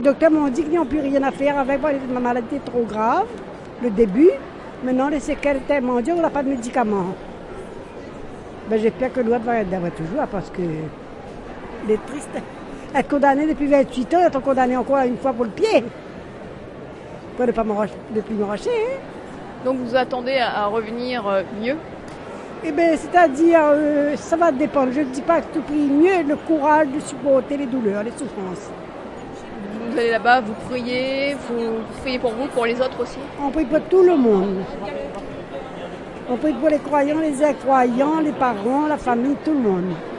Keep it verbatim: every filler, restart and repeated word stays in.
Les docteurs m'ont dit qu'ils n'ont plus rien à faire avec ma maladie trop grave, le début. Maintenant, les séquelles tellement dures, on n'a pas de médicaments. Ben, j'espère que l'autre va être d'avoir toujours, parce que elle est triste. Être condamnée depuis vingt-huit ans, être condamnée encore une fois pour le pied. Pour ne pas ne plus m'arracher. Hein. Donc vous attendez à, à revenir euh, mieux? Eh bien, c'est-à-dire, euh, ça va dépendre. Je ne dis pas que tout prix mieux, le courage de supporter les douleurs, les souffrances. Vous allez là-bas, vous priez, vous, vous priez pour vous, pour les autres aussi? On prie pour tout le monde. On prie pour les croyants, les incroyants, les parents, la famille, tout le monde.